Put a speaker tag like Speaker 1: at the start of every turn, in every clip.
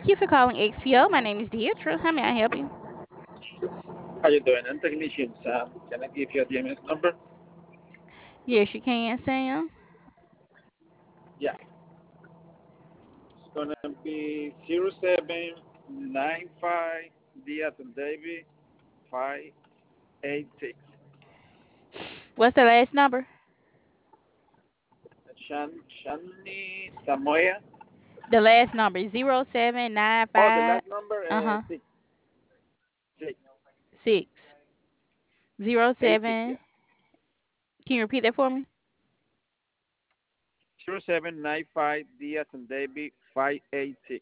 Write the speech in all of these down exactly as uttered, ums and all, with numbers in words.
Speaker 1: Thank you for calling X P O. My name is Deidre. How may I help you?
Speaker 2: How you doing? I'm technician Sam. Can I give you a D M S number?
Speaker 1: Yes, you can, Sam.
Speaker 2: Yeah. It's gonna be zero seven nine five D as in David five eight six.
Speaker 1: What's the last number?
Speaker 2: Shan Shani Samoya.
Speaker 1: The last number zero seven nine
Speaker 2: Oh, the
Speaker 1: five.
Speaker 2: last number
Speaker 1: Uh
Speaker 2: uh
Speaker 1: huh.
Speaker 2: six six
Speaker 1: Six zero
Speaker 2: eight six.
Speaker 1: seven.
Speaker 2: Yeah.
Speaker 1: Can you repeat that for me?
Speaker 2: Zero seven nine five D as in David five eight six.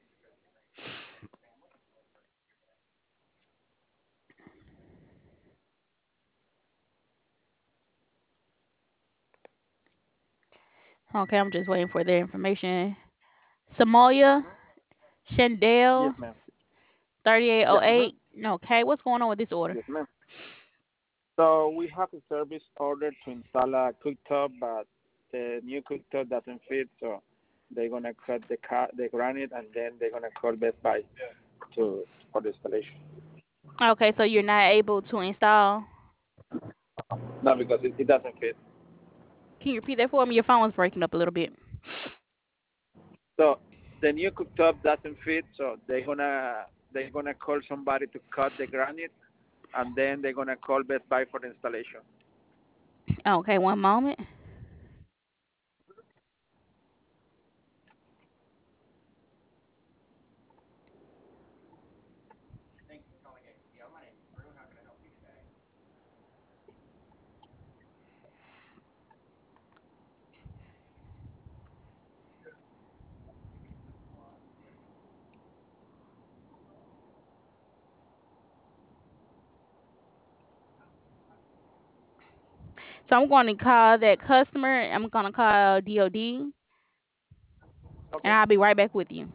Speaker 1: Okay, I'm just waiting for their information. Samoya
Speaker 2: Yes,
Speaker 1: Shandell
Speaker 2: ma'am.
Speaker 1: thirty-eight oh
Speaker 2: Yeah. Mm-hmm.
Speaker 1: eight. Okay, what's going on with this order?
Speaker 2: Yes, ma'am. So we have a service order to install a cooktop, but the new cooktop doesn't fit, so they're gonna cut the car, the granite, and then they're gonna call Best Buy to for the installation.
Speaker 1: Okay, so you're not able to install.
Speaker 2: No, because it, it doesn't fit.
Speaker 1: Can you repeat that for me? Your phone was breaking up a little bit.
Speaker 2: So the new cooktop doesn't fit, so they're gonna they're gonna call somebody to cut the granite, and then they're gonna call Best Buy for the installation.
Speaker 1: Okay, one moment. So I'm going to call that customer. I'm going to call D O D, and
Speaker 2: Okay.
Speaker 1: I'll be right back with you.